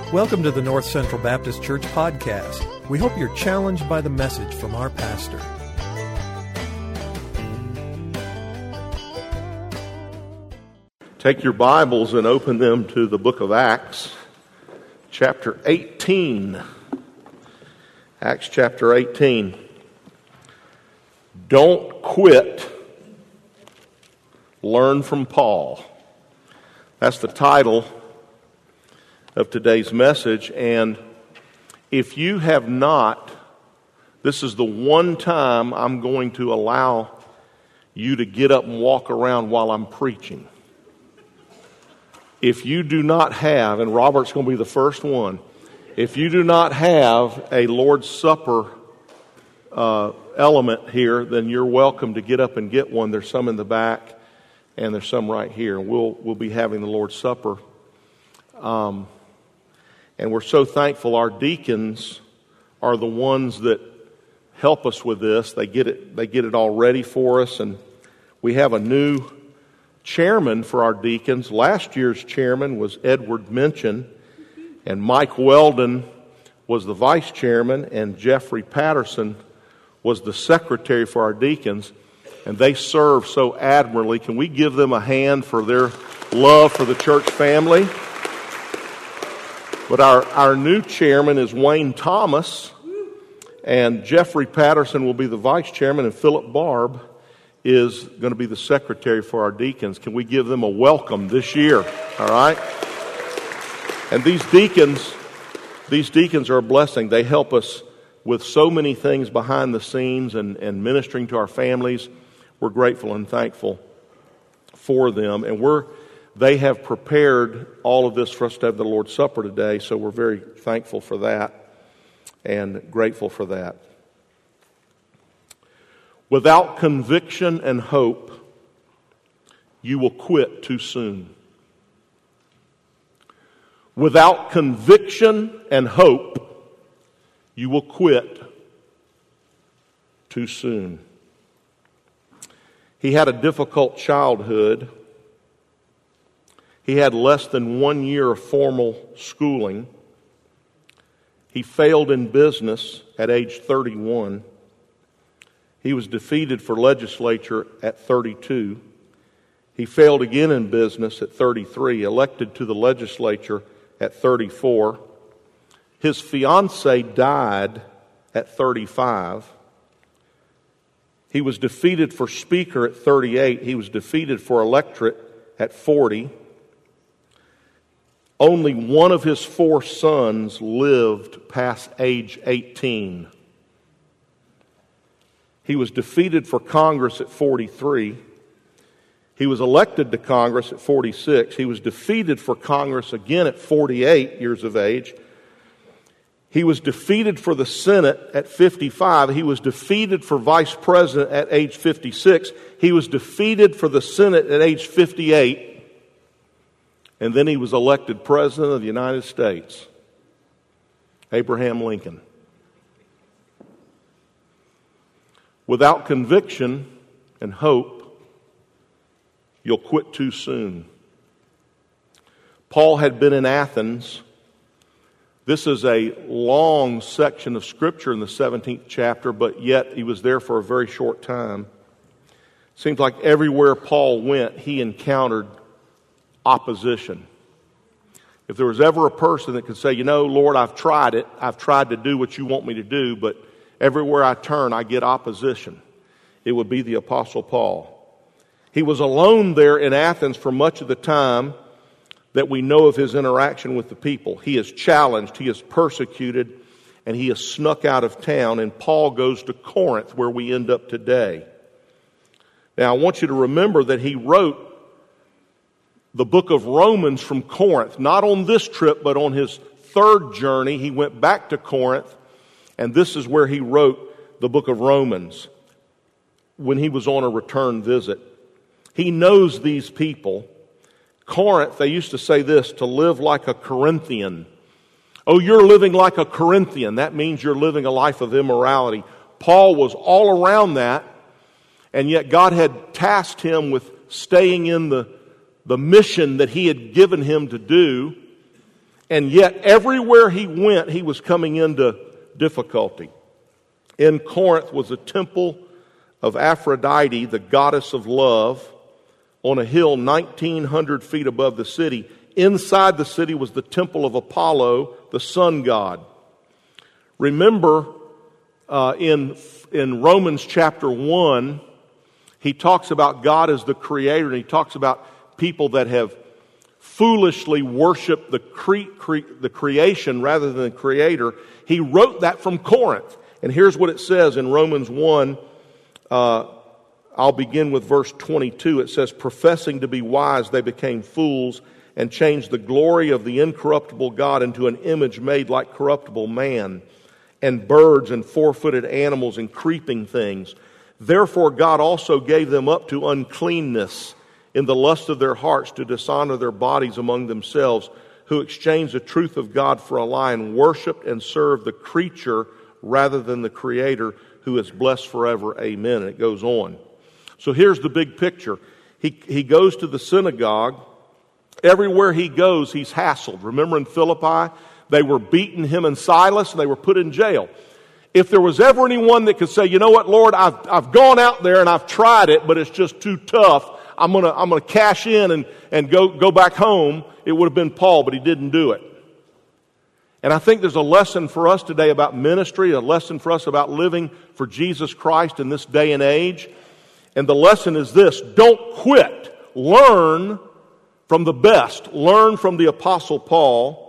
Welcome to the North Central Baptist Church podcast. We hope you're challenged by the message from our pastor. Take your Bibles and open them to the book of Acts, chapter 18. Acts chapter 18. Don't quit. Learn from Paul. That's the title of today's message. And if you have not, this is the one time I'm going to allow you to get up and walk around while I'm preaching. If you do not have, and Robert's going to be the first one, if you do not have a Lord's Supper element here, then you're welcome to get up and get one. There's some in the back, and there's some right here. We'll be having the Lord's Supper. And we're so thankful our deacons are the ones that help us with this. They get it all ready for us, and we have a new chairman for our deacons. Last year's chairman was Edward Minchin, and Mike Weldon was the vice chairman, and Jeffrey Patterson was the secretary for our deacons, and they serve so admirably. Can we give them a hand for their love for the church family? But our new chairman is Wayne Thomas, and Jeffrey Patterson will be the vice chairman, and Philip Barb is going to be the secretary for our deacons. Can we give them a welcome this year? All right? And these deacons are a blessing. They help us with so many things behind the scenes and ministering to our families. We're grateful and thankful for them. And they have prepared all of this for us to have the Lord's Supper today, so we're very thankful for that and grateful for that. Without conviction and hope, you will quit too soon. Without conviction and hope, you will quit too soon. He had a difficult childhood. He had less than 1 year of formal schooling. He failed in business at age 31. He was defeated for legislature at 32. He failed again in business at 33, elected to the legislature at 34. His fiancée died at 35. He was defeated for speaker at 38. He was defeated for electorate at 40. Only one of his 4 sons lived past age 18. He was defeated for Congress at 43. He was elected to Congress at 46. He was defeated for Congress again at 48 years of age. He was defeated for the Senate at 55. He was defeated for vice president at age 56. He was defeated for the Senate at age 58. And then he was elected President of the United States, Abraham Lincoln. Without conviction and hope, you'll quit too soon. Paul had been in Athens. This is a long section of Scripture in the 17th chapter, but yet he was there for a very short time. Seems like everywhere Paul went, he encountered opposition. If there was ever a person that could say, Lord, I've tried it. I've tried to do what you want me to do, but everywhere I turn, I get opposition. It would be the Apostle Paul. He was alone there in Athens for much of the time that we know of his interaction with the people. He is challenged, he is persecuted, and he is snuck out of town, and Paul goes to Corinth, where we end up today. Now, I want you to remember that he wrote the book of Romans from Corinth, not on this trip, but on his 3rd journey. He went back to Corinth, and this is where he wrote the book of Romans when he was on a return visit. He knows these people. Corinth, they used to say this, to live like a Corinthian. Oh, you're living like a Corinthian. That means you're living a life of immorality. Paul was all around that, and yet God had tasked him with staying in the mission that he had given him to do. And yet, everywhere he went, he was coming into difficulty. In Corinth was a temple of Aphrodite, the goddess of love, on a hill 1,900 feet above the city. Inside the city was the temple of Apollo, the sun god. Remember, in Romans chapter 1, he talks about God as the creator, and he talks about people that have foolishly worshiped the creation rather than the creator. He wrote that from Corinth. And here's what it says in Romans 1. I'll begin with verse 22. It says, professing to be wise, they became fools and changed the glory of the incorruptible God into an image made like corruptible man, and birds and four-footed animals and creeping things. Therefore God also gave them up to uncleanness in the lust of their hearts, to dishonor their bodies among themselves, who exchanged the truth of God for a lie and worshiped and served the creature rather than the Creator, who is blessed forever. Amen. And it goes on. So here's the big picture. He goes to the synagogue. Everywhere he goes, he's hassled. Remember in Philippi, they were beating him and Silas, and they were put in jail. If there was ever anyone that could say, you know what, Lord, I've gone out there and I've tried it, but it's just too tough, I'm gonna cash in and go back home, it would have been Paul, but he didn't do it. And I think there's a lesson for us today about ministry, a lesson for us about living for Jesus Christ in this day and age. And the lesson is this: don't quit. Learn from the best. Learn from the Apostle Paul.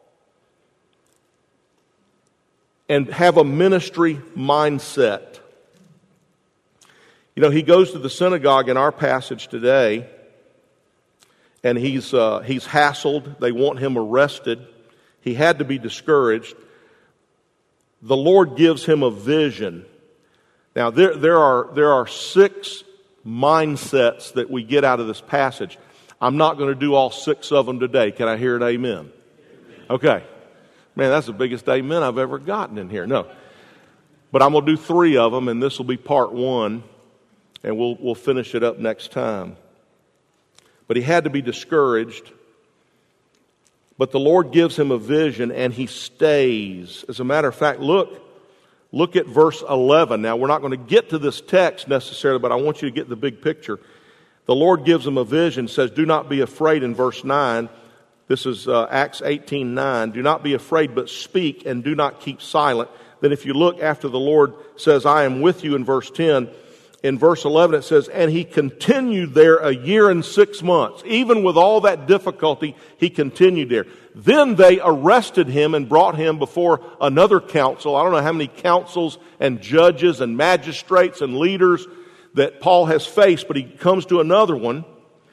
And have a ministry mindset. You know, he goes to the synagogue in our passage today, and he's hassled. They want him arrested. He had to be discouraged. The Lord gives him a vision. Now, there are 6 mindsets that we get out of this passage. I'm not going to do all 6 of them today. Can I hear an amen? Okay. Man, that's the biggest amen I've ever gotten in here. No. But I'm going to do 3 of them, and this will be part 1, and we'll finish it up next time. But he had to be discouraged. But the Lord gives him a vision, and he stays. As a matter of fact, look at verse 11. Now, we're not going to get to this text necessarily, but I want you to get the big picture. The Lord gives him a vision, says, do not be afraid in verse 9. This is Acts 18:9. Do not be afraid, but speak, and do not keep silent. Then if you look after the Lord says, I am with you in verse 10, in verse 11 it says, and he continued there 1 year and 6 months. Even with all that difficulty, he continued there. Then they arrested him and brought him before another council. I don't know how many councils and judges and magistrates and leaders that Paul has faced, but he comes to another one.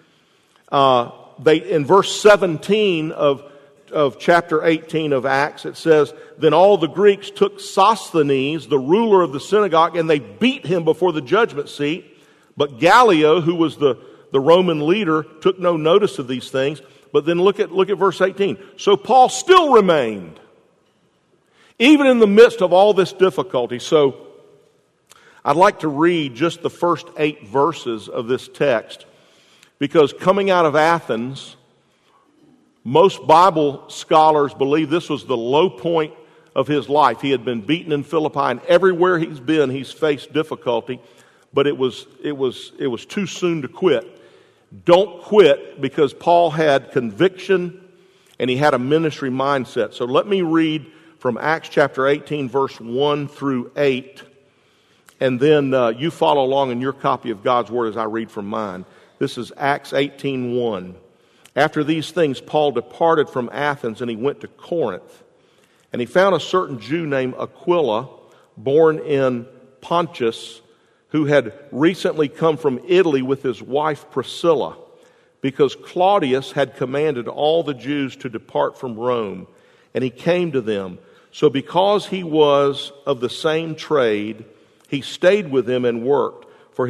In verse 17 of chapter 18 of Acts, it says, then all the Greeks took Sosthenes, the ruler of the synagogue, and they beat him before the judgment seat. But Gallio, who was the Roman leader, took no notice of these things. But then look at verse 18. So Paul still remained, even in the midst of all this difficulty. So I'd like to read just the first 8 verses of this text. Because coming out of Athens, most Bible scholars believe this was the low point of his life. He had been beaten in Philippi, and everywhere he's been, he's faced difficulty. But it was too soon to quit. Don't quit, because Paul had conviction and he had a ministry mindset. So let me read from Acts chapter 18, verse 1 through 8. And then you follow along in your copy of God's Word as I read from mine. This is Acts 18:1. After these things, Paul departed from Athens, and he went to Corinth. And he found a certain Jew named Aquila, born in Pontus, who had recently come from Italy with his wife Priscilla, because Claudius had commanded all the Jews to depart from Rome. And he came to them. So because he was of the same trade, he stayed with them and worked.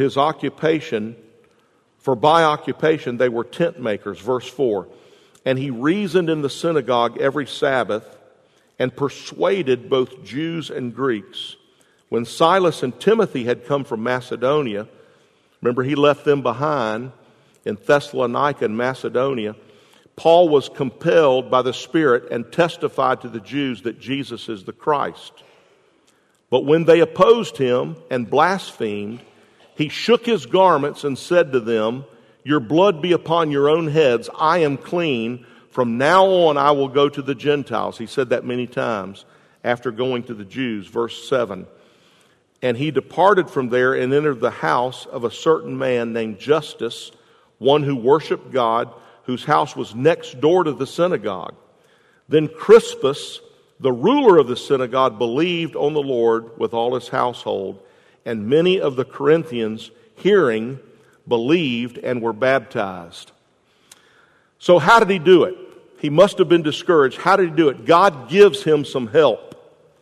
For by occupation they were tent makers. Verse 4. And he reasoned in the synagogue every Sabbath and persuaded both Jews and Greeks. When Silas and Timothy had come from Macedonia, remember he left them behind in Thessalonica and Macedonia, Paul was compelled by the Spirit and testified to the Jews that Jesus is the Christ. But when they opposed him and blasphemed, he shook his garments and said to them, "Your blood be upon your own heads. I am clean. From now on I will go to the Gentiles." He said that many times after going to the Jews. Verse 7. And he departed from there and entered the house of a certain man named Justus, one who worshiped God, whose house was next door to the synagogue. Then Crispus, the ruler of the synagogue, believed on the Lord with all his household, and many of the Corinthians, hearing, believed and were baptized. So how did he do it? He must have been discouraged. How did he do it? God gives him some help.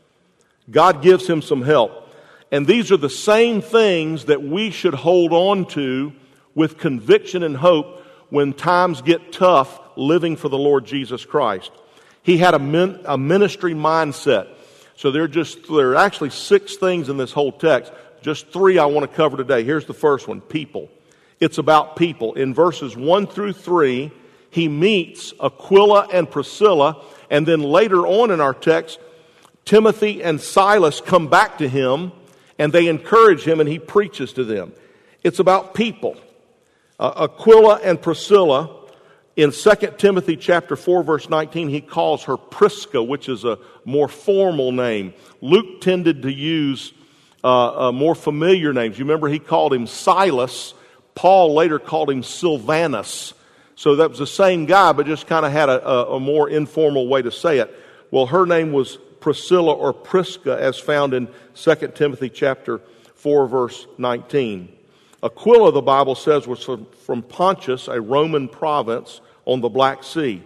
God gives him some help. And these are the same things that we should hold on to with conviction and hope when times get tough living for the Lord Jesus Christ. He had a ministry mindset. So there are actually 6 things in this whole text. Just 3 I want to cover today. Here's the first one, people. It's about people. In verses 1 through 3, he meets Aquila and Priscilla, and then later on in our text, Timothy and Silas come back to him, and they encourage him, and he preaches to them. It's about people. Aquila and Priscilla, in 2 Timothy chapter 4, verse 19, he calls her Prisca, which is a more formal name. Luke tended to use more familiar names. You remember he called him Silas. Paul later called him Silvanus. So that was the same guy, but just kind of had a more informal way to say it. Well, her name was Priscilla or Prisca, as found in 2 Timothy chapter 4, verse 19. Aquila, the Bible says, was from Pontus, a Roman province on the Black Sea.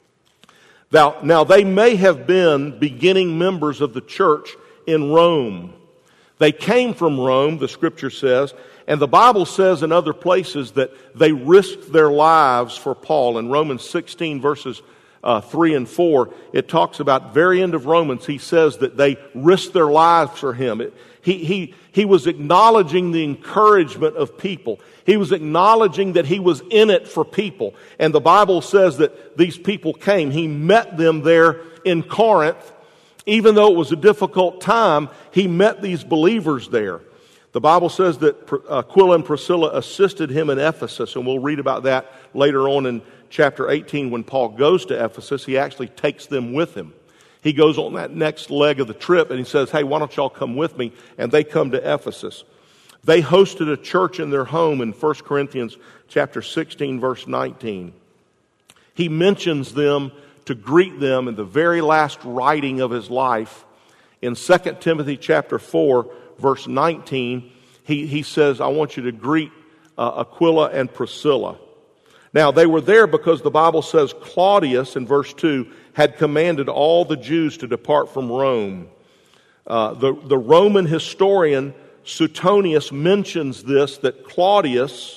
Now, they may have been beginning members of the church in Rome. They came from Rome, the Scripture says, and the Bible says in other places that they risked their lives for Paul. In Romans 16, verses 3 and 4, it talks about, very end of Romans, he says that they risked their lives for him. He was acknowledging the encouragement of people. He was acknowledging that he was in it for people. And the Bible says that these people came. He met them there in Corinth. Even though it was a difficult time, he met these believers there. The Bible says that Aquila and Priscilla assisted him in Ephesus, and we'll read about that later on in chapter 18 when Paul goes to Ephesus. He actually takes them with him. He goes on that next leg of the trip and he says, "Hey, why don't y'all come with me?" And they come to Ephesus. They hosted a church in their home in 1 Corinthians chapter 16, verse 19. He mentions them to greet them in the very last writing of his life. In 2 Timothy chapter 4, verse 19, he says, "I want you to greet Aquila and Priscilla." Now, they were there because the Bible says Claudius, in verse 2, had commanded all the Jews to depart from Rome. The Roman historian Suetonius mentions this, that Claudius,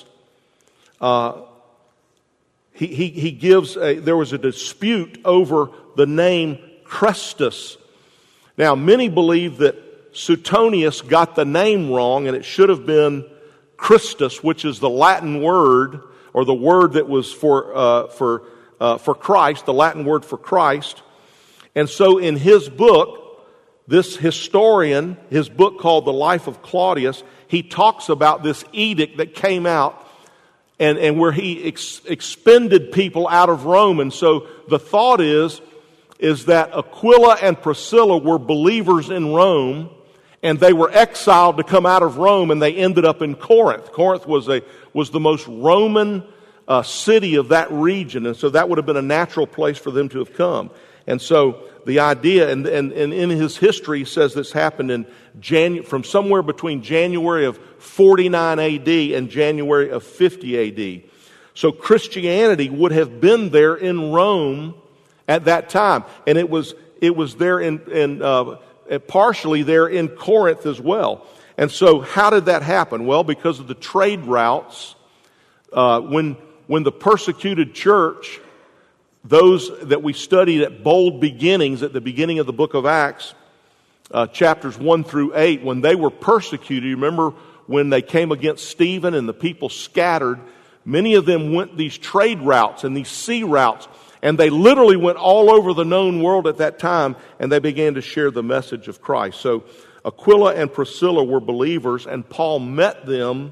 he gives there was a dispute over the name Christus. Now, many believe that Suetonius got the name wrong, and it should have been Christus, which is the Latin word, or the word that was for Christ, the Latin word for Christ. And so in his book, this historian, his book called The Life of Claudius, he talks about this edict that came out and where he expended people out of Rome. And so the thought is that Aquila and Priscilla were believers in Rome, and they were exiled to come out of Rome, and they ended up in Corinth. Corinth was the most Roman city of that region, and so that would have been a natural place for them to have come. And so the idea, and in his history, he says this happened from somewhere between January of 49 A.D. and January of 50 A.D. So Christianity would have been there in Rome at that time, and it was there partially there in Corinth as well. And so how did that happen? Well, because of the trade routes. When the persecuted church, those that we studied at Bold Beginnings at the beginning of the book of Acts, chapters 1 through 8, when they were persecuted, you remember when they came against Stephen and the people scattered, Many of them went these trade routes and these sea routes, and they literally went all over the known world at that time, and they began to share the message of Christ. So Aquila and Priscilla were believers, and Paul met them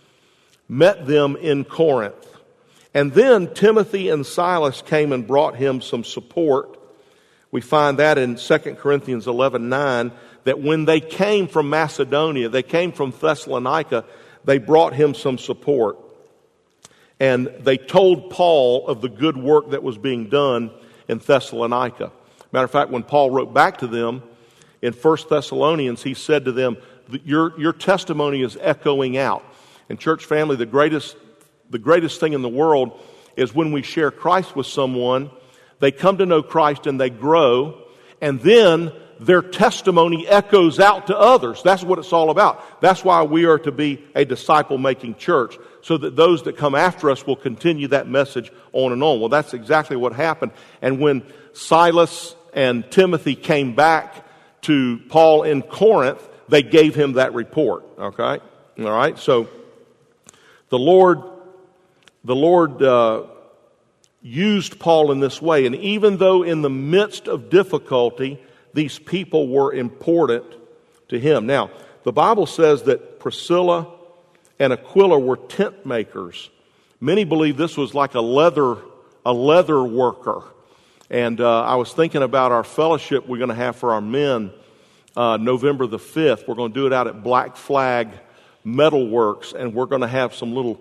in Corinth. And then Timothy and Silas came and brought him some support. We find that in 2 Corinthians 11:9, that when they came from Macedonia, they came from Thessalonica, they brought him some support. And they told Paul of the good work that was being done in Thessalonica. Matter of fact, when Paul wrote back to them in 1 Thessalonians, he said to them, your testimony is echoing out. And church family, the greatest thing in the world is when we share Christ with someone, they come to know Christ and they grow, and then their testimony echoes out to others. That's what it's all about. That's why we are to be a disciple-making church, so that those that come after us will continue that message on and on. Well, that's exactly what happened. And when Silas and Timothy came back to Paul in Corinth, they gave him that report. Okay? All right? So the Lord used Paul in this way. And even though in the midst of difficulty, these people were important to him. Now, the Bible says that Priscilla and Aquila were tent makers. Many believe this was like a leather worker. And I was thinking about our fellowship we're going to have for our men November the 5th. We're going to do it out at Black Flag Metalworks, and we're going to have some little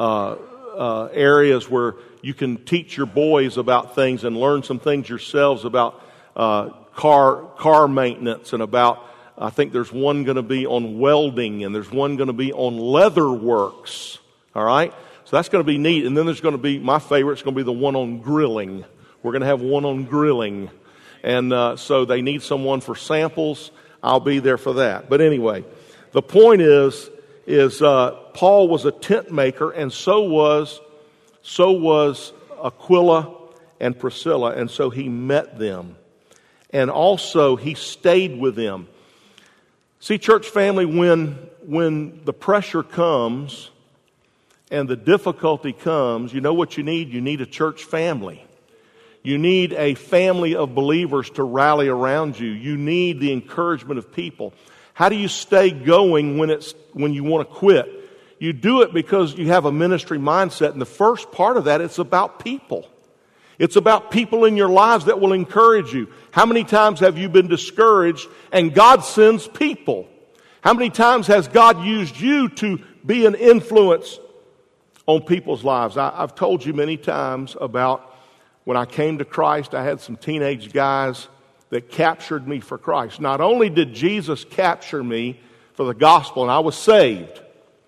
areas where you can teach your boys about things and learn some things yourselves about car maintenance, and about, I think there's one going to be on welding, and there's one going to be on leather works. All right? So that's going to be neat. And then there's going to be, my favorite, it's going to be the one on grilling. We're going to have one on grilling. And so they need someone for samples. I'll be there for that. But anyway, the point is Paul was a tent maker, and so was Aquila and Priscilla. And so he met them. And also he stayed with them. See, church family, when the pressure comes and the difficulty comes, you know what you need? You need a church family. You need a family of believers to rally around you. You need the encouragement of people. How do you stay going when you want to quit? You do it because you have a ministry mindset. And the first part of that, it's about people. It's about people in your lives that will encourage you. How many times have you been discouraged and God sends people? How many times has God used you to be an influence on people's lives? I've told you many times about when I came to Christ, I had some teenage guys that captured me for Christ. Not only did Jesus capture me for the gospel and I was saved,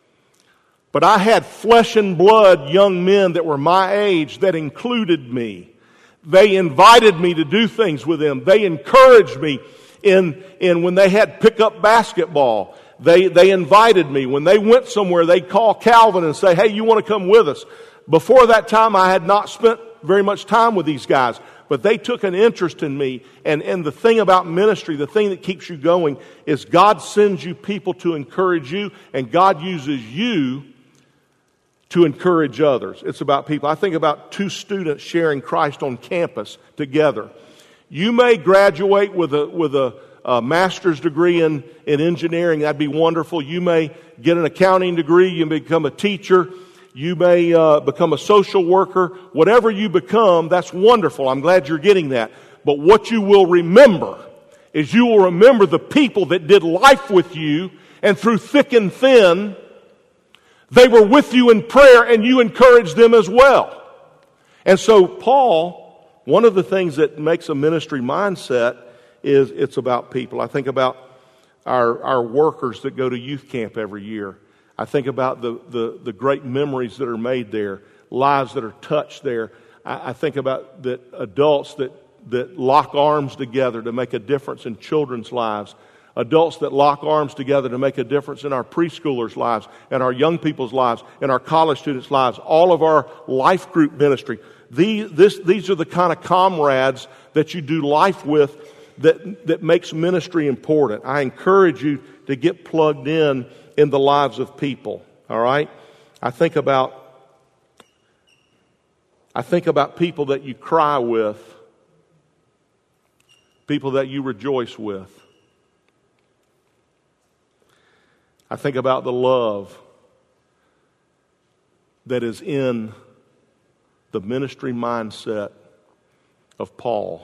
but I had flesh and blood young men that were my age that included me. They invited me to do things with them. They encouraged me in when they had pickup basketball. They invited me. When they went somewhere, they'd call Calvin and say, hey, you want to come with us? Before that time, I had not spent very much time with these guys, but they took an interest in me. And the thing about ministry, the thing that keeps you going, is God sends you people to encourage you, and God uses you to encourage others. It's about people. I think about two students sharing Christ on campus together. You may graduate with a master's degree in engineering. That'd be wonderful. You may get an accounting degree. You may become a teacher. You may become a social worker. Whatever you become, that's wonderful. I'm glad you're getting that. But what you will remember is you will remember the people that did life with you, and through thick and thin, they were with you in prayer, and you encouraged them as well. And so Paul, one of the things that makes a ministry mindset is it's about people. I think about our workers that go to youth camp every year. I think about the great memories that are made there, lives that are touched there. I think about that adults that lock arms together to make a difference in children's lives. Adults that lock arms together to make a difference in our preschoolers' lives, and our young people's lives, and our college students' lives, all of our life group ministry. These are the kind of comrades that you do life with that makes ministry important. I encourage you to get plugged in the lives of people, all right? I think about I think about people that you cry with, people that you rejoice with. I think about the love that is in the ministry mindset of Paul.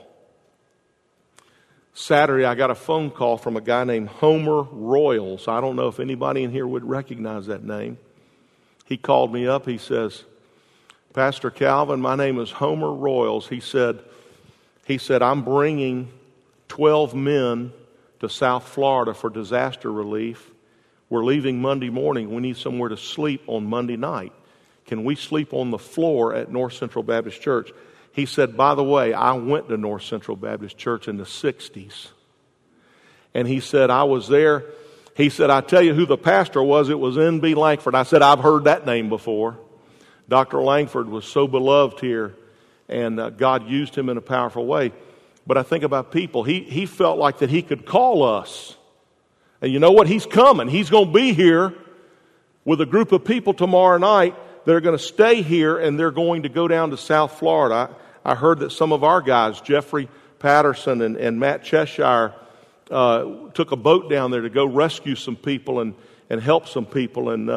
Saturday, I got a phone call from a guy named Homer Royals. I don't know if anybody in here would recognize that name. He called me up. He says, Pastor Calvin, my name is Homer Royals. He said, I'm bringing 12 men to South Florida for disaster relief. We're leaving Monday morning. We need somewhere to sleep on Monday night. Can we sleep on the floor at North Central Baptist Church? He said, by the way, I went to North Central Baptist Church in the 60s. And he said, I was there. He said, I tell you who the pastor was. It was N.B. Langford. I said, I've heard that name before. Dr. Langford was so beloved here, and God used him in a powerful way. But I think about people. He felt like that he could call us. And you know what? He's coming. He's going to be here with a group of people tomorrow night that are going to stay here, and they're going to go down to South Florida. I heard that some of our guys, Jeffrey Patterson and Matt Cheshire, took a boat down there to go rescue some people and help some people. And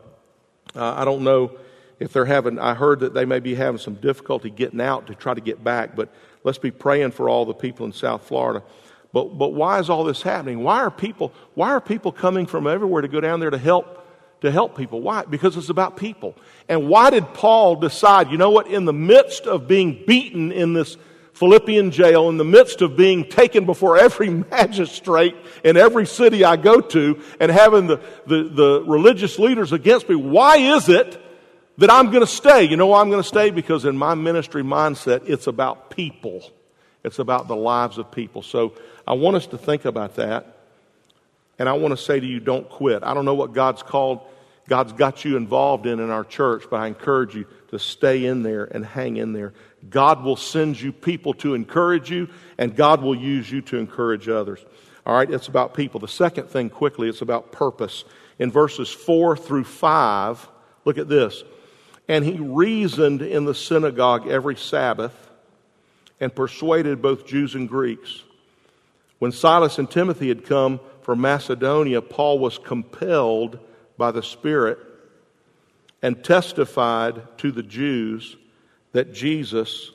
I don't know if they're having, I heard that they may be having some difficulty getting out to try to get back. But let's be praying for all the people in South Florida. But why is all this happening? Why are people coming from everywhere to go down there to help people? Why? Because it's about people. And why did Paul decide, you know what, in the midst of being beaten in this Philippian jail, in the midst of being taken before every magistrate in every city I go to, and having the religious leaders against me, why is it that I'm going to stay? You know why I'm going to stay? Because in my ministry mindset, it's about people. It's about the lives of people. So I want us to think about that. And I want to say to you, don't quit. I don't know what God's got you involved in our church, but I encourage you to stay in there and hang in there. God will send you people to encourage you, and God will use you to encourage others. All right, it's about people. The second thing, quickly, it's about purpose. In verses 4 through 5, look at this. And he reasoned in the synagogue every Sabbath and persuaded both Jews and Greeks. When Silas and Timothy had come from Macedonia, Paul was compelled by the Spirit and testified to the Jews that Jesus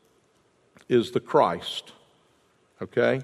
is the Christ. Okay?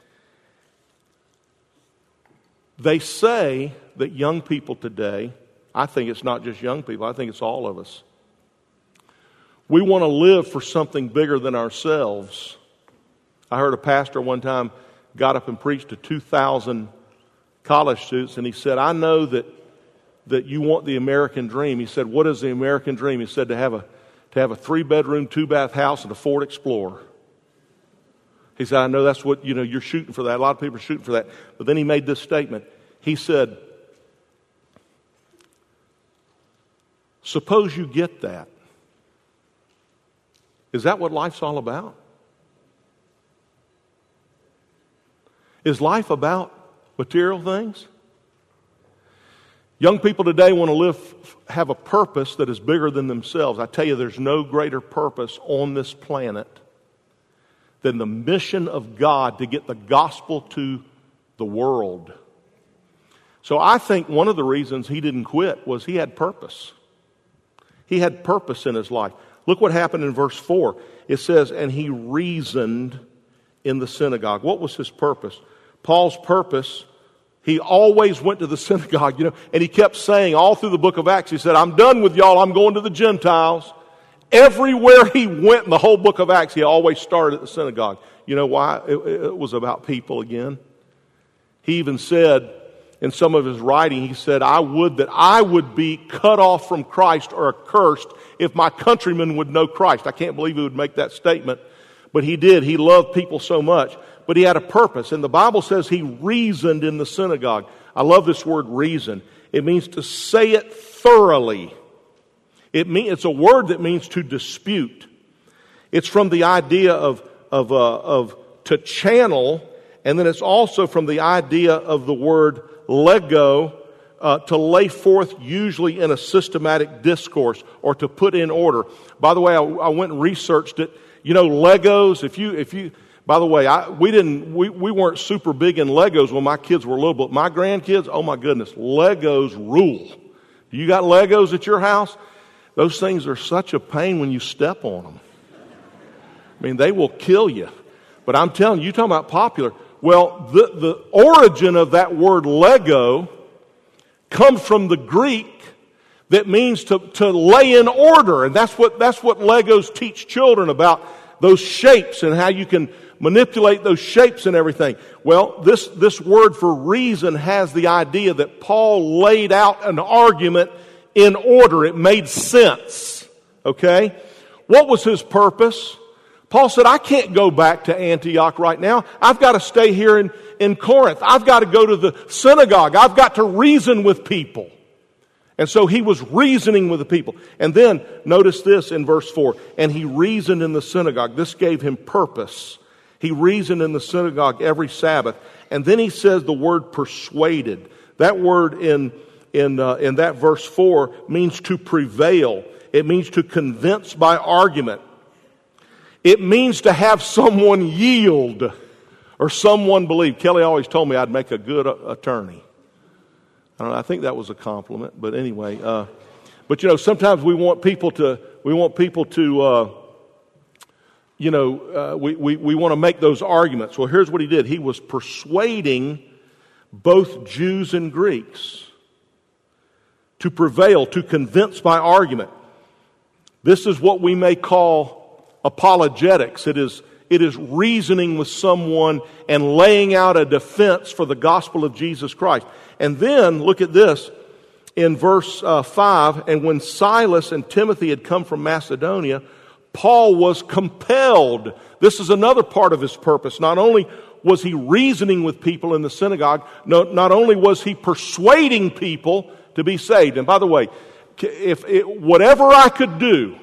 They say that young people today, I think it's not just young people, I think it's all of us. We want to live for something bigger than ourselves. I heard a pastor one time got up and preached to 2,000 college students, and he said, I know that you want the American dream. He said, what is the American dream? He said, to have a 3-bedroom, 2-bath house and a Ford Explorer. He said, I know that's what, you're shooting for that. A lot of people are shooting for that. But then he made this statement. He said, suppose you get that. Is that what life's all about? Is life about material things? Young people today want to have a purpose that is bigger than themselves. I tell you, there's no greater purpose on this planet than the mission of God to get the gospel to the world. So I think one of the reasons he didn't quit was he had purpose. He had purpose in his life. Look what happened in verse 4. It says, and he reasoned in the synagogue. What was his purpose? Paul's purpose, he always went to the synagogue, and he kept saying all through the book of Acts, he said, I'm done with y'all, I'm going to the Gentiles. Everywhere he went in the whole book of Acts, he always started at the synagogue. You know why? It was about people again. He even said in some of his writing, he said, I would that I would be cut off from Christ or accursed if my countrymen would know Christ. I can't believe he would make that statement, but he did. He loved people so much. But he had a purpose. And the Bible says he reasoned in the synagogue. I love this word reason. It means to say it thoroughly. It's a word that means to dispute. It's from the idea of to channel, and then it's also from the idea of the word lego, lay forth usually in a systematic discourse or to put in order. By the way, I went and researched it. You know, Legos, if you by the way, we weren't super big in Legos when my kids were little, but my grandkids, oh my goodness, Legos rule. You got Legos at your house? Those things are such a pain when you step on them. I mean, they will kill you. But I'm telling you, you're talking about popular. Well, the origin of that word Lego comes from the Greek that means to lay in order. And that's what Legos teach children about, those shapes and how you can manipulate those shapes and everything. Well, this word for reason has the idea that Paul laid out an argument in order. It made sense. Okay? What was his purpose? Paul said, I can't go back to Antioch right now. I've got to stay here in Corinth. I've got to go to the synagogue. I've got to reason with people. And so he was reasoning with the people. And then, notice this in verse 4. And he reasoned in the synagogue. This gave him purpose. He reasoned in the synagogue every Sabbath. And then he says the word persuaded. That word in that verse 4 means to prevail. It means to convince by argument. It means to have someone yield or someone believe. Kelly always told me I'd make a good attorney. I don't know, I think that was a compliment, but anyway. But you know, sometimes we want people to we want to make those arguments. Well, here's what he did. He was persuading both Jews and Greeks to prevail, to convince by argument. This is what we may call apologetics. It is reasoning with someone and laying out a defense for the gospel of Jesus Christ. And then, look at this, in verse 5, and when Silas and Timothy had come from Macedonia, Paul was compelled. This is another part of his purpose. Not only was he reasoning with people in the synagogue, not only was he persuading people to be saved. And by the way, whatever I could do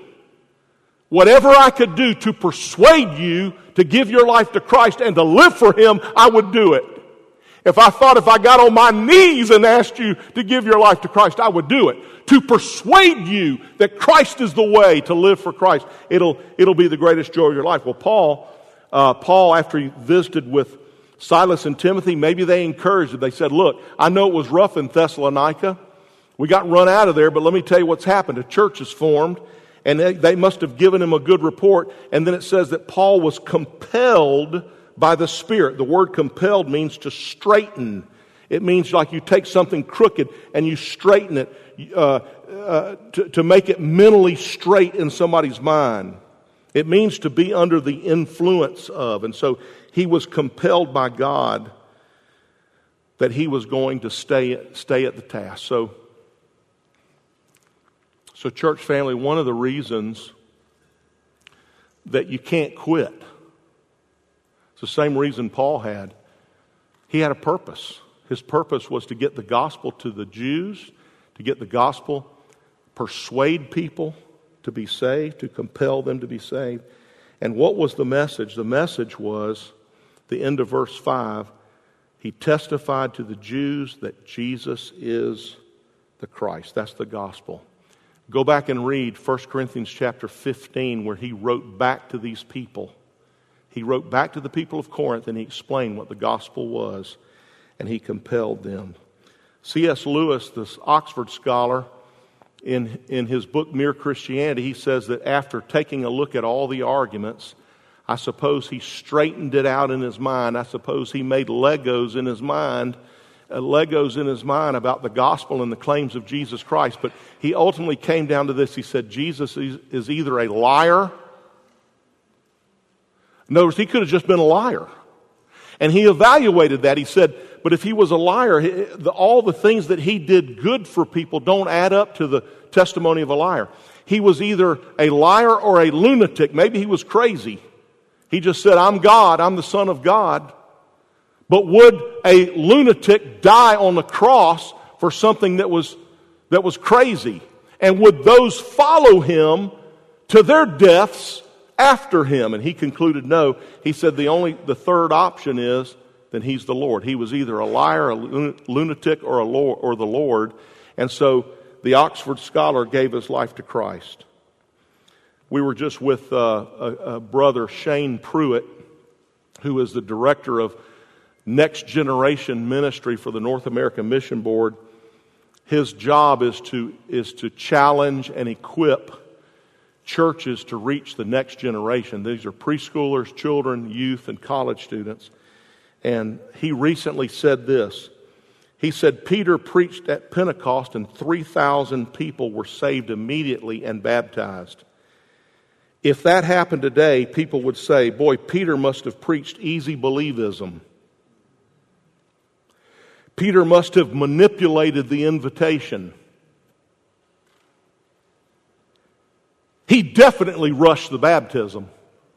to persuade you to give your life to Christ and to live for Him, I would do it. If I got on my knees and asked you to give your life to Christ, I would do it. To persuade you that Christ is the way to live for Christ, it'll be the greatest joy of your life. Well, Paul, after he visited with Silas and Timothy, maybe they encouraged him. They said, look, I know it was rough in Thessalonica. We got run out of there, but let me tell you what's happened. A church is formed. And they must have given him a good report. And then it says that Paul was compelled by the Spirit. The word compelled means to straighten. It means like you take something crooked and you straighten it to make it mentally straight in somebody's mind. It means to be under the influence of. And so he was compelled by God that he was going to stay at the task. So church family, one of the reasons that you can't quit, it's the same reason Paul had. He had a purpose. His purpose was to get the gospel to the Jews, to get the gospel, persuade people to be saved, to compel them to be saved. And what was the message? The message was, the end of verse 5, he testified to the Jews that Jesus is the Christ. That's the gospel. Go back and read 1 Corinthians chapter 15 where he wrote back to these people. He wrote back to the people of Corinth and he explained what the gospel was and he compelled them. C.S. Lewis, this Oxford scholar, in his book Mere Christianity, he says that after taking a look at all the arguments, I suppose he straightened it out in his mind. I suppose he made Legos in his mind about the gospel and the claims of Jesus Christ. But he ultimately came down to this. He said, Jesus is either a liar. In other words, he could have just been a liar. And he evaluated that. He said, but if he was a liar, all the things that he did good for people don't add up to the testimony of a liar. He was either a liar or a lunatic. Maybe he was crazy. He just said, I'm God, I'm the Son of God. But would a lunatic die on the cross for something that was crazy? And would those follow him to their deaths after him? And he concluded no. He said the third option is then he's the Lord. He was either a liar, a lunatic, or the Lord. And so the Oxford scholar gave his life to Christ. We were just with a brother, Shane Pruitt, who is the director of Next Generation Ministry for the North American Mission Board. His job is to challenge and equip churches to reach the next generation. These are preschoolers, children, youth, and college students. And he recently said this. He said, Peter preached at Pentecost and 3,000 people were saved immediately and baptized. If that happened today, people would say, boy, Peter must have preached easy believism. Peter must have manipulated the invitation. He definitely rushed the baptism.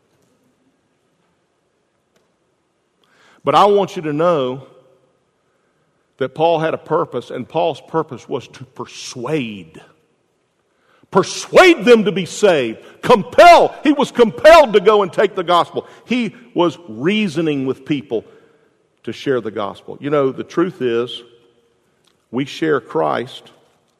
But I want you to know that Paul had a purpose, and Paul's purpose was to persuade. Persuade them to be saved. Compel. He was compelled to go and take the gospel. He was reasoning with people to share the gospel. You know, the truth is, we share Christ.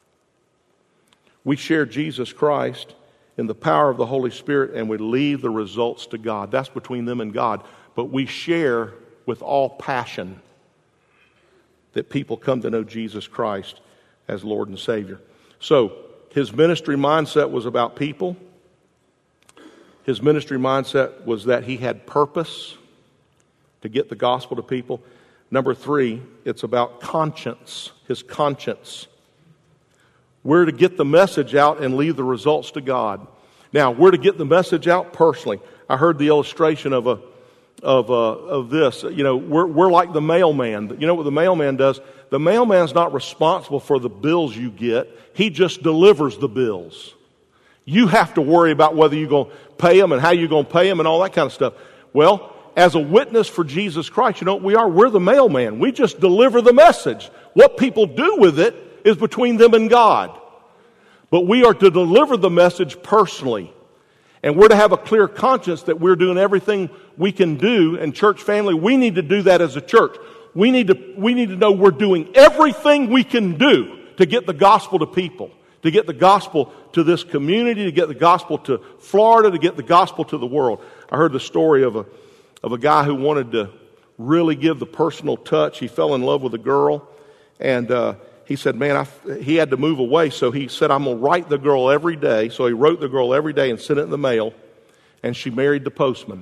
We share Jesus Christ in the power of the Holy Spirit, and we leave the results to God. That's between them and God. But we share with all passion that people come to know Jesus Christ as Lord and Savior. So, his ministry mindset was about people. His ministry mindset was that he had purpose to get the gospel to people. Number 3, it's about conscience, his conscience. We're to get the message out and leave the results to God. Now, we're to get the message out personally. I heard the illustration of this. You know, we're like the mailman. You know what the mailman does? The mailman's not responsible for the bills you get. He just delivers the bills. You have to worry about whether you're going to pay them and how you're going to pay them and all that kind of stuff. Well, as a witness for Jesus Christ, you know what we are? We're the mailman. We just deliver the message. What people do with it is between them and God. But we are to deliver the message personally. And we're to have a clear conscience that we're doing everything we can do. And church family, we need to do that as a church. We need to know we're doing everything we can do to get the gospel to people, to get the gospel to this community, to get the gospel to Florida, to get the gospel to the world. I heard the story of a guy who wanted to really give the personal touch. He fell in love with a girl, and he said, man, he had to move away, so he said, I'm going to write the girl every day. So he wrote the girl every day and sent it in the mail, and she married the postman.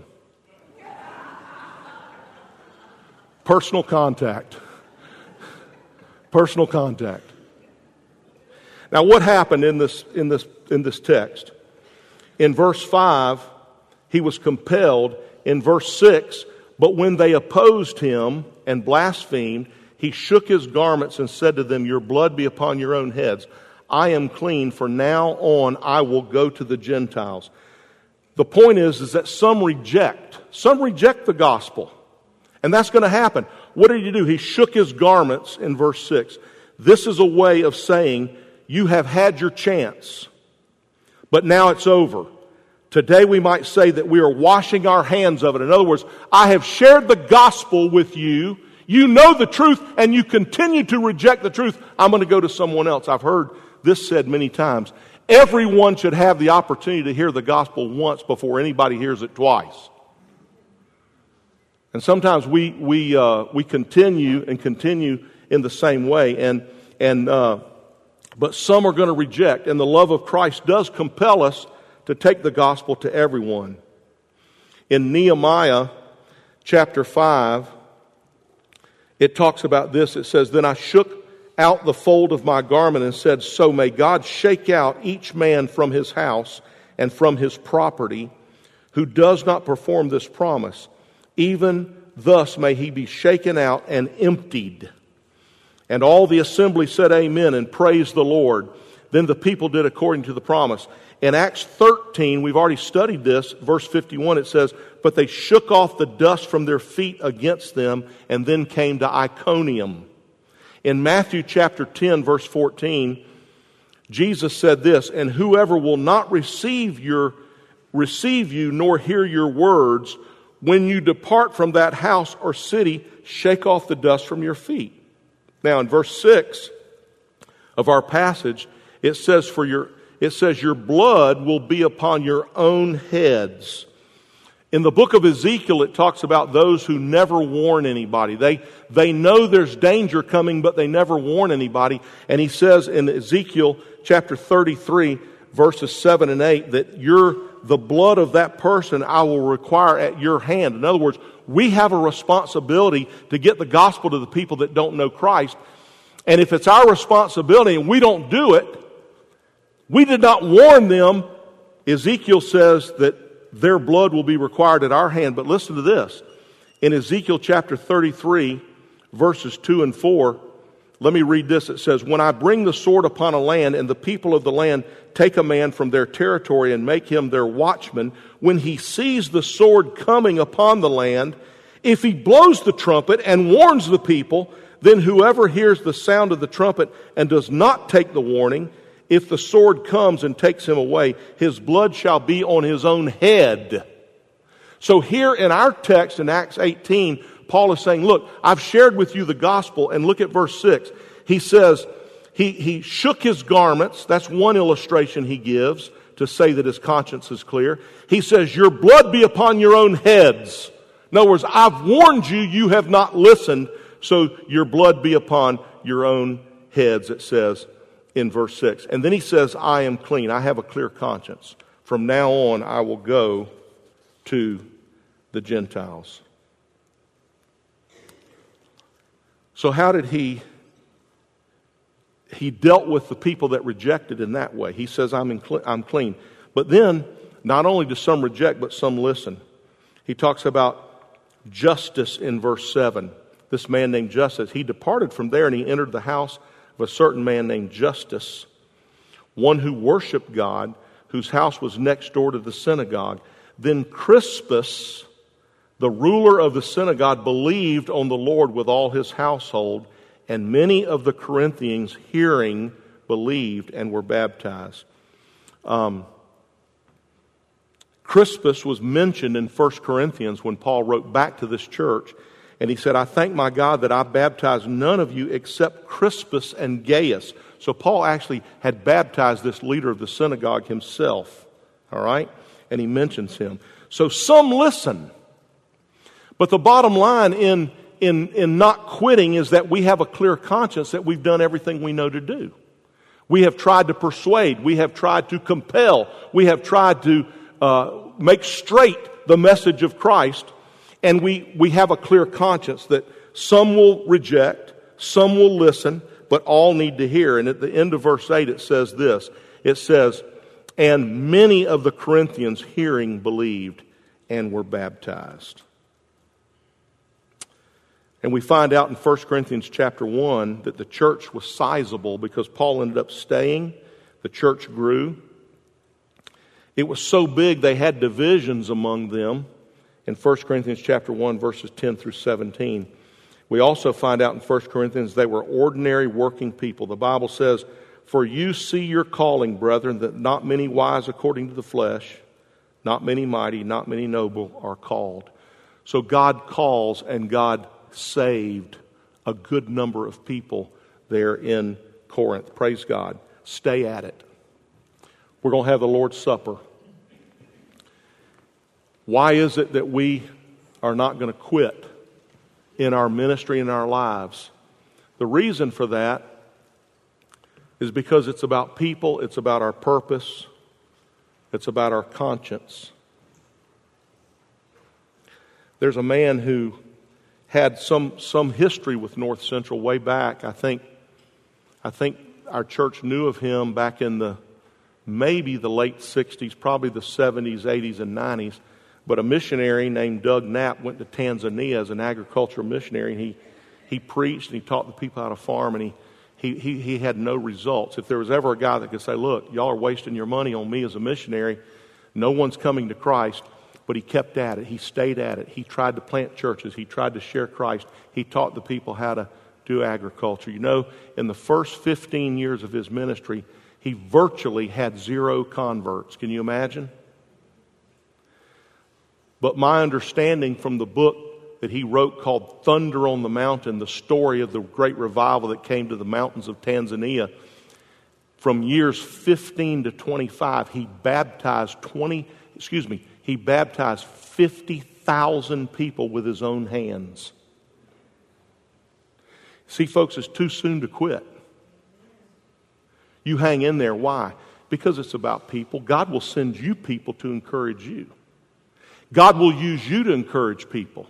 Personal contact. Personal contact. Now, what happened in this text? In verse 5, he was compelled. In verse 6, but when they opposed him and blasphemed, he shook his garments and said to them, your blood be upon your own heads. I am clean. From now on, I will go to the Gentiles. The point is that some reject the gospel. And that's going to happen. What did he do? He shook his garments in verse 6. This is a way of saying, you have had your chance, but now it's over. Today we might say that we are washing our hands of it. In other words, I have shared the gospel with you. You know the truth, and you continue to reject the truth. I'm going to go to someone else. I've heard this said many times. Everyone should have the opportunity to hear the gospel once before anybody hears it twice. And sometimes we continue in the same way, but some are going to reject, and the love of Christ does compel us to take the gospel to everyone. In Nehemiah chapter 5, it talks about this. It says, then I shook out the fold of my garment and said, so may God shake out each man from his house and from his property who does not perform this promise. Even thus may he be shaken out and emptied. And all the assembly said amen and praised the Lord. Then the people did according to the promise. In Acts 13, we've already studied this, verse 51, it says, but they shook off the dust from their feet against them and then came to Iconium. In Matthew chapter 10, verse 14, Jesus said this, and whoever will not receive you nor hear your words when you depart from that house or city, shake off the dust from your feet. Now in verse 6 of our passage, it says your blood will be upon your own heads. In the book of Ezekiel, it talks about those who never warn anybody. They know there's danger coming, but they never warn anybody. And he says in Ezekiel chapter 33, verses 7 and 8, that the blood of that person I will require at your hand. In other words, we have a responsibility to get the gospel to the people that don't know Christ. And if it's our responsibility and we don't do it, we did not warn them, Ezekiel says that their blood will be required at our hand. But listen to this. In Ezekiel chapter 33, verses 2 and 4, let me read this. It says, when I bring the sword upon a land, and the people of the land take a man from their territory and make him their watchman, when he sees the sword coming upon the land, if he blows the trumpet and warns the people, then whoever hears the sound of the trumpet and does not take the warning, if the sword comes and takes him away, his blood shall be on his own head. So here in our text in Acts 18, Paul is saying, look, I've shared with you the gospel, and look at verse 6. He says, he shook his garments. That's one illustration he gives to say that his conscience is clear. He says, your blood be upon your own heads. In other words, I've warned you, you have not listened, so your blood be upon your own heads, it says in verse 6. And then he says, I am clean. I have a clear conscience. From now on, I will go to the Gentiles. So how did he dealt with the people that rejected in that way? He says, I'm clean. But then, not only do some reject, but some listen. He talks about Justus in verse 7. This man named Justus, he departed from there and he entered the house of a certain man named Justus, one who worshiped God, whose house was next door to the synagogue. Then Crispus, the ruler of the synagogue, believed on the Lord with all his household, and many of the Corinthians, hearing, believed and were baptized. Crispus was mentioned in 1 Corinthians when Paul wrote back to this church, and he said, I thank my God that I baptized none of you except Crispus and Gaius. So Paul actually had baptized this leader of the synagogue himself. All right? And he mentions him. So some listen. But the bottom line in not quitting is that we have a clear conscience that we've done everything we know to do. We have tried to persuade. We have tried to compel. We have tried to make straight the message of Christ. And we have a clear conscience that some will reject, some will listen, but all need to hear. And at the end of verse 8 it says this. It says, and many of the Corinthians hearing believed and were baptized. And we find out in 1 Corinthians chapter 1 that the church was sizable because Paul ended up staying. The church grew. It was so big they had divisions among them in 1 Corinthians chapter 1 verses 10 through 17. We also find out in 1 Corinthians they were ordinary working people. The Bible says, for you see your calling, brethren, that not many wise according to the flesh, not many mighty, not many noble are called. So God calls and God saved a good number of people there in Corinth. Praise God. Stay at it. We're going to have the Lord's Supper. Why is it that we are not going to quit in our ministry and our lives? The reason for that is because it's about people, it's about our purpose, it's about our conscience. There's a man who had some history with North Central way back. I think our church knew of him back in maybe the late 60s, probably the 70s, 80s, and 90s. But a missionary named Doug Knapp went to Tanzania as an agricultural missionary, and he preached and he taught the people how to farm, and he had no results. If there was ever a guy that could say, look, y'all are wasting your money on me as a missionary, no one's coming to Christ, but he kept at it. He stayed at it. He tried to plant churches. He tried to share Christ. He taught the people how to do agriculture. You know, in the first 15 years of his ministry, he virtually had 0 converts. Can you imagine? But my understanding from the book that he wrote called Thunder on the Mountain, the story of the great revival that came to the mountains of Tanzania, from years 15 to 25, he baptized 50,000 people with his own hands. See, folks, it's too soon to quit. You hang in there. Why? Because it's about people. God will send you people to encourage you. God will use you to encourage people.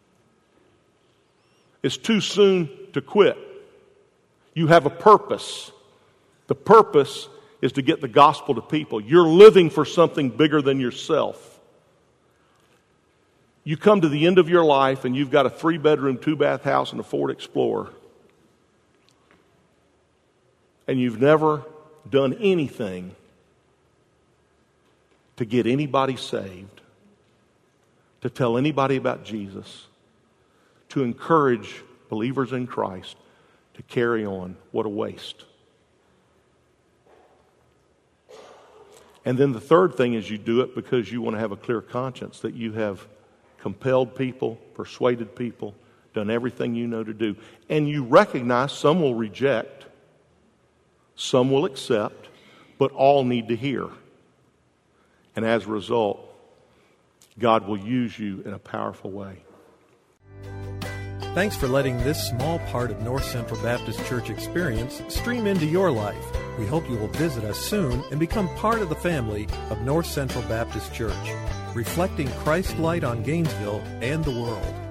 It's too soon to quit. You have a purpose. The purpose is to get the gospel to people. You're living for something bigger than yourself. You come to the end of your life and you've got a 3-bedroom, 2-bath house and a Ford Explorer. And you've never done anything to get anybody saved, to tell anybody about Jesus, to encourage believers in Christ to carry on. What a waste. And then the third thing is you do it because you want to have a clear conscience, that you have compelled people, persuaded people, done everything you know to do. And you recognize some will reject, some will accept, but all need to hear. And as a result, God will use you in a powerful way. Thanks for letting this small part of North Central Baptist Church experience stream into your life. We hope you will visit us soon and become part of the family of North Central Baptist Church, reflecting Christ's light on Gainesville and the world.